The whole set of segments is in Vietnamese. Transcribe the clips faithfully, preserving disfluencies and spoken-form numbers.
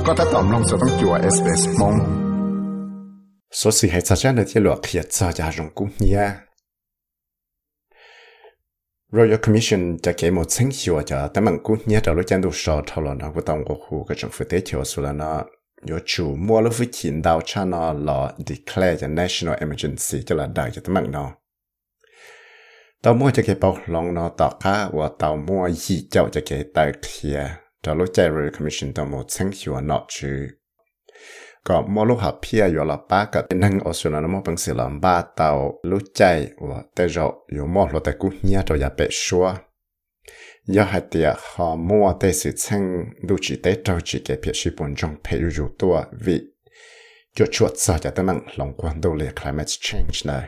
ก็ถ้าตอมลงจะต้องจั่ว เอส บี เอส มง số sự hay chắc chắn là thiết luật hiện ra cho rong cũng nhé Royal Commissionจะเกี่ยวกับสิ่งที่ว่าจะแต่มันกูเนี่ยเราจะดูสอดเท่านั้นนะว่าต้องกูคู่กับจังหวัดเที่ยวสุดแล้วนะ有主摸了附近到查那了 declare จะ national emergency จะละได้จะแต่มันเนาะ到摸จะเกี่ยวกับลองเนาะต่อค่ะว่า到摸อีเจ้าจะเกี่ยวกับเทียจะรู้ใจ Royal Commission ต้อง摸สิ่งที่ว่าเนาะชื่อก็摸รู้หับเพียอยู่ละป้าก็นั่งออสเตรเลียมั่งเป็นสิ่งลำบาก到รู้ใจว่าแต่เราอยู่摸รู้แต่กูเนี่ยเราอย่าไปชัว要还得好摸的事情，都只得着自己必须本中培育多为，就出早就得能龙关到了 climate change 呢。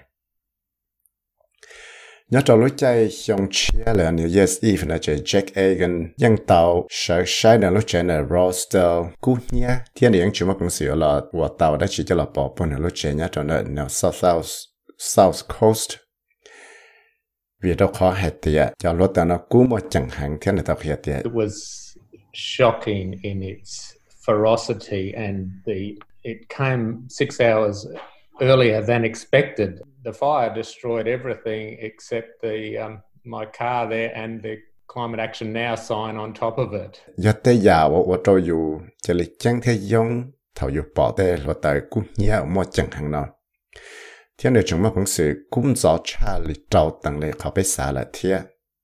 要找路在上车了 New Year's Eve 呢，就 Jack Egan 引导上山的路在呢 Rosdale 古年，天年全部公司有了，我到的去就了宝宝的路在呢，在呢 South South South Coast。vì đó khó hết tiệt, cho lúc đó nó cú một chẳng hạn thế này tao hết tiệt. It was shocking in its ferocity and the it came six hours earlier than expected. The fire destroyed everything except the um, my car there and the climate action now sign on top of it. Giờ tới giờ tôi tôi tôiอยู่จะเลยchẳng thể dùng thầuอยู่bỏ đây lúc đó cú nhớ một chẳng hạn nào. Thế nên chúng ta cũng sẽ cũng rõ cha lịch trâu tầng này họ phải xả là thế.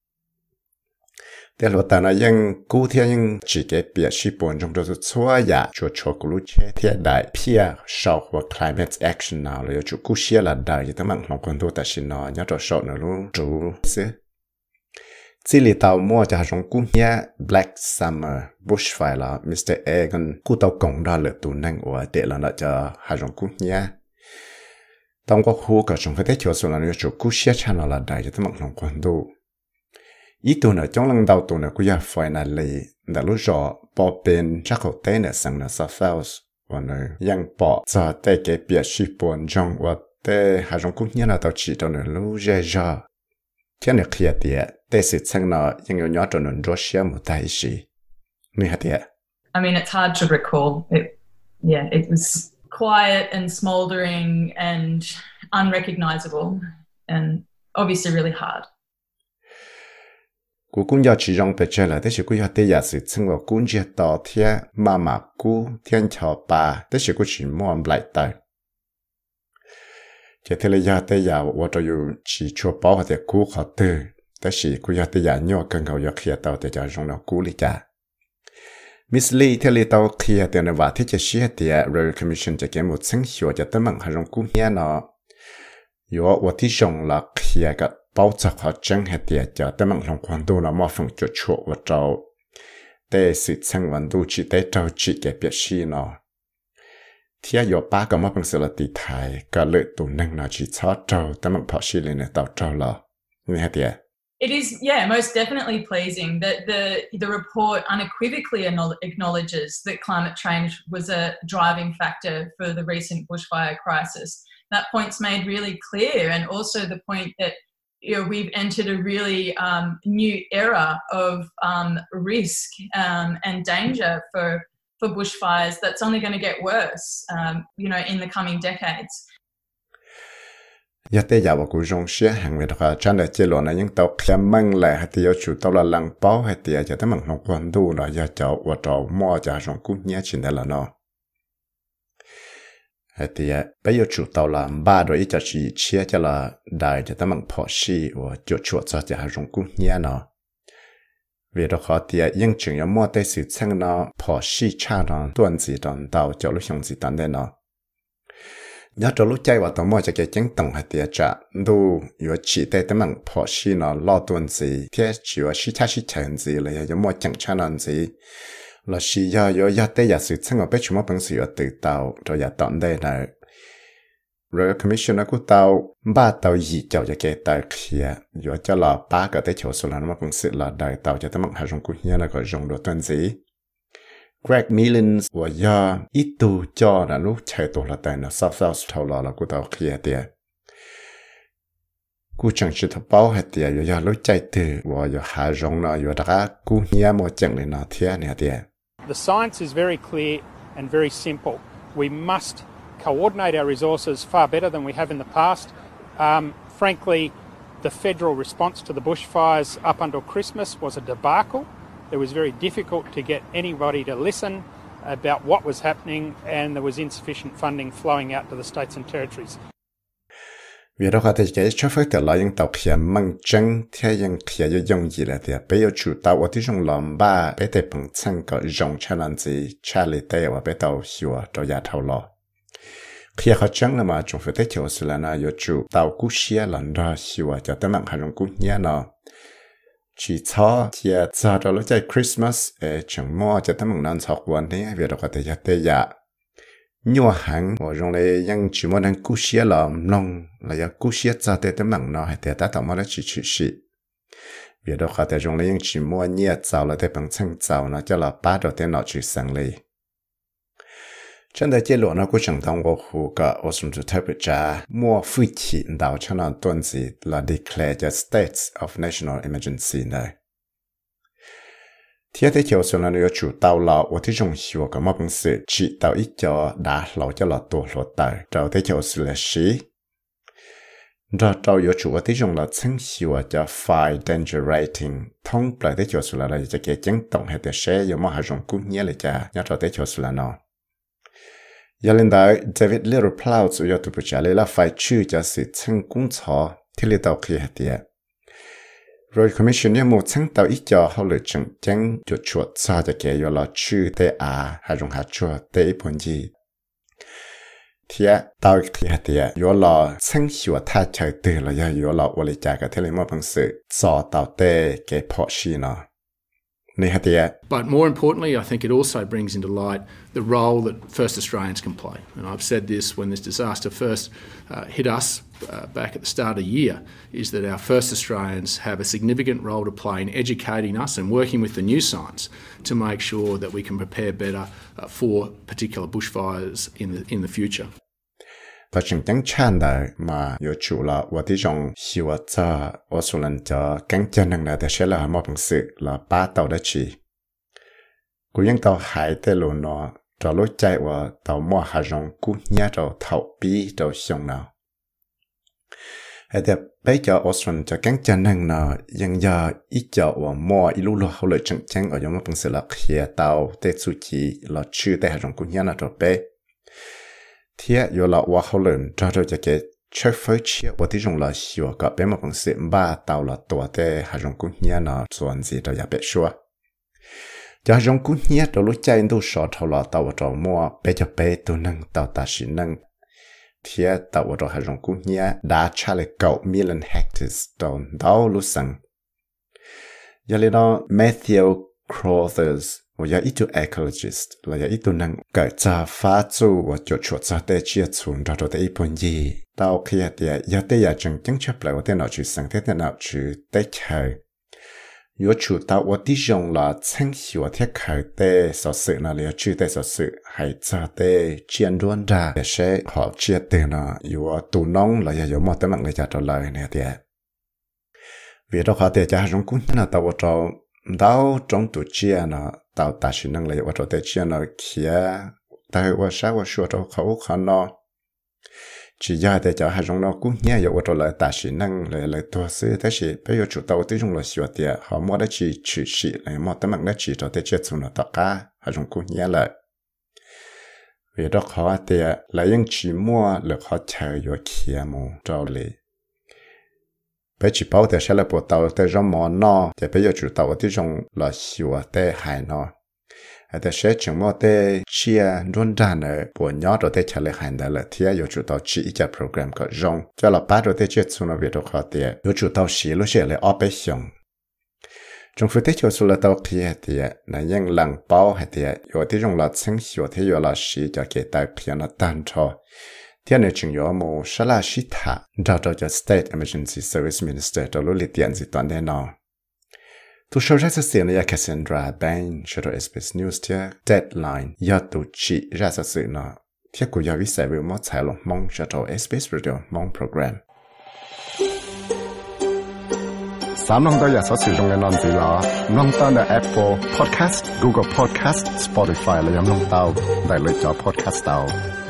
Thế lúc đó nóยังcụ thểยังchỉ cái việc sử dụng trong đó xóa ya cho cho cụ lúc chế thế đại phía sau của climate action nào là cho cụ xia là đại thì mình không còn đâu ta xin nó nhớ cho sau nữa luôn chủ xí. Chỉ li tàu mua cho trong cụ nhé Black Summer Bushfire là mít tơ Egan cụ tàu cộng đó là tụ năng của để là nó cho hai trong cụ nhé. Tông có khu cả trong phải thiếu số là nếu chủ cú xia chăn là đại cho tấm lòng quan độ. Ý tôi nói trong lần đầu tôi nói cũng phải là lì đã lúc rõ bỏ bên chắc hậu tế là sang là South Wales và nói yang bỏ cho tế cái biệt sĩ buồn trong và tế hai trong cũng như là tao chỉ trong là lúc dễ dàng. Thế này khi tiệt tế sự sang nóยัง有nhỏ trong nó rõ xia một đại sĩ. Mình hả tiệt? I mean, it's hard to recall. It, yeah, it was quiet and smouldering and unrecognizable and obviously really hard. Cú cũng giờ chỉ trong bề trên là thế, cú giờ tới giờ sự sinh hoạt cũng chỉ tỏ thiên mà mà cú thiên chào bà, thế cú chỉ muốn lại tay. Chỉ thế là giờ tới giờ, tôi cho dù chỉ cho bảo thì cú khó từ, thế cú giờ tới giờ nhau cần cầu giờ khi tao tới giờ trong nó cú lý cả. Miss Lee theo lý tao khi ở tiền và thiết chế xí thì Royal Commission cho cái một sinh hiệu cho tới mạng hàng rong cũng nghe nó yếu và tí rong là khi cái bảo trợ họ chẳng hết thì cho tới mạng rong quan đồ là mua phòng cho chỗ và trâu để sự sang vận đủ chỉ để trâu chỉ cái việc xí nó thì yếu ba cái mua phòng sự là tỷ thái cái lợi tụ năng nó chỉ cho trâu tới mạng bảo xí lên tao trâu là như hết thì It is, yeah, most definitely pleasing that the the report unequivocally acknowledges that climate change was a driving factor for the recent bushfire crisis. That point's made really clear, and also the point that you know we've entered a really um, new era of um, risk um, and danger for for bushfires. That's only going to get worse, um, you know, in the coming decades. Giờ tới giờ của rong xia hàng về đó cho nên chế lộ này những tàu khiêm mang lại hay thì chủ tàu là lăng bao hay thì giờ tới bằng lòng quan đủ là giờ cháu và cháu mua cho rong cũng nhớ chuyện đó là nó hay thì bây giờ chủ tàu là ba rồi ít cho chỉ chia cho là đại cho tới bằng phò xí và chuột chuột cho cho rong cũng nhớ nó vì đó họ thì những chuyện như mua tới sự sang nó phò xí cha nó tuần gì đòn tàu cho lúc xong gì đòn đây nó nhớ cho lúc chạy vào tàu mua cho cái chứng tổng hạt tiền trả đủ yếu chỉ để tấm bằng phò xí nó lo tuần gì thế chỉ có xí cha xí chèn gì là yếu mua chẳng cha nào gì là xí yếu yếu yếu để giả sử sang ở bên chúng ta bằng sự tự tàu rồi giả tận đây này Royal Commission của tàu ba tàu gì cho cái tàu kia yếu cho là ba cái tới chỗ số là nó bằng sự là đại tàu cho tấm bằng hai trong cũng như là có dùng đồ tuần gì Greg Millins và do ít tu cho là lúc chạy tổ là tại nó South Wales thầu là là của tàu kia tiệt. Cú chẳng chỉ thập bao hết tiệt, rồi do lúc chạy từ và do hạ rong nó, rồi đã cú nhớ một chẳng lên nó thiệt nè tiệt. The science is very clear and very simple. We must coordinate our resources far better than we have in the past. Um, frankly, the federal response to the bushfires up until Christmas was a debacle. It was very difficult to get anybody to listen about what was happening, and there was insufficient funding flowing out to the states and territories. Vì đó thì cái cho phép từ lại những tàu kia mang chân theo những kia yêu dùng gì là thì bây giờ chủ tàu ởที่dùng làm ba bây giờ bằng chân có dùng cho nên gì Charlie Day và bây tàu hiểu cho nhà thầu lo khi họ chân là mà chúng phải thấy chiều sự là na yêu chủ tàu cú xia lần đó hiểu cho tới mạng hàng dùng cú nhẹ nó chỉ cho thì cho đó là cái Christmas ở trong mua cho tới mạng nan họcวันนี้vì đó thìจะtới ya nhiều hàng và trong này những chỉ muốn ăn cú xía làm nông là ya cú xía cho tới tới mạng nó hay tới ta tao mà nó chỉ chỉ xí vì đó thì trong này những chỉ muốn nhẹ giàu là tới bằng chân giàu nó cho là ba đầu tiên nó chỉ sang lấy trên đây chế độ nó cũng chẳng thông qua hồ cả ở trong chủ thể bây giờ mua phi thị đào cho nó tuần gì là declare the states of national emergency này thế thì chiều xuống là nó chủ tàu là ởที่中小个么本事只到一脚打老叫老多老大到ที่chiều xuống là xí rồi tàu有主ởที่中là称小叫 fire danger rating thông lạiที่chiều xuống là làจะcái chấn động hay là sẽ有么还用工业来着要到ที่chiều xuống là nó giờ lên đây David Littleplow chủ yếu tụi bây giờ là phải chịu cho sự称công cho thì lấy tàu kia hết rồi commission một tháng tàu ít cho họ lựa chọn chẳng cho chuột cho cho cái yêu là chữ tê à hay dùng hạt chuột tê bốn gì thì tàu thì hạt thì yêu là sáng sủa thay trời từ là yêu là ở lại trả cái thế là một bằng sự cho tàu tê cái phò xí nó But more importantly, I think it also brings into light the role that First Australians can play. And I've said this when this disaster first uh, hit us uh, back at the start of the year, is that our First Australians have a significant role to play in educating us and working with the news science to make sure that we can prepare better uh, for particular bushfires in the, in the future. Và chúng ta chán đời mà有主了我的种希望在我所能在更加能来的些了么本事了把到的去古人到海的路呢找路在我到么还用古年到逃避到想呢还得bây giờ我所能在更加能呢ยัง要一叫我么一路路后来真正我有么本事了开到的出去了去的还用古年那到背thế giờ là qua hậu lần cho cho cái chơi phơi chia và tí trong là hiểu cả bé mà bằng sự ba tàu là tuổi thế hai trong cũng nhớ nó chuẩn gì đó ya bé xua giờ trong cũng nhớ đó lúc chạy đâu sợ thầu là tàu vào mua bé cho bé tôi nâng tàu ta chỉ nâng thế tàu vào hai trong cũng nhớ đã trả lại cậu million hectares đó đó lúc sang giờ lên đó Matthew Crothers我要一组 ecologist 了要一组能改造发出我就出在的接触到的一本嘢到佢一啲有啲嘢正經出嚟我哋拿去生啲拿去得佢如果出到我啲用了清晰我啲佢的所事那裡去的所事係在的建築的也是好接的呢有我讀農了也有冇得問你家到來呢啲vì đó họ để cho chúng cũng là tao cho đào trong tụi chia nó tao ta chỉ năng lấy vào trong tụi chia nó kia tao vào sáng vào sửa trong khẩu khăn nó chỉ ra để cho hai chúng nó cũng nhẹ vào trong lại ta chỉ năng lấy lấy tua sữa thế chỉ bây giờ chủ tao tự chúng là sửa tiền họ mua đã chỉ chỉ chỉ lấy mua tấm bằng đã chỉ cho tụi chia chúng nó tất cả hai chúng cũng nhẹ lại vì đó họ thì lấy những chỉ mua được họ chờ vào kia mua cho lấy bây giờ bảo thế sẽ là bộ tàu thế trong món nó thì bây giờ chủ tàu thì trong là xíu thế hải nó thế sẽ chúng mo thế chia luôn đàn ở bộ nhỏ rồi thế trả lại hải đó là thì giờ chủ tàu chỉ cho program có rong cho là ba rồi thế chết xuống nó việc đó khó thì giờ chủ tàu xí lúc sẽ lại ở bên xong trong phía thế cho số là tàu kia thì là những lần bao hay thì giờ thì trong là chính xíu thì giờ là xí cho cái tàu kia nó tan cho thế này chúng yo mo shala shita đó đó cho State Emergency Service Minister đó lúc tiền gì toàn đây nó tu show ra sự này Cassandra Bain cho S B S News thế deadline ya tu chỉ ra sự nó thế của ya vi sai với một thái long mong cho S B S Radio mong program Sám nông tao giờ sẽ sử dụng cái nón gì là nông tao là Apple Podcast, Google Podcast, Spotify là nông tao đại lựa chọn podcast tao.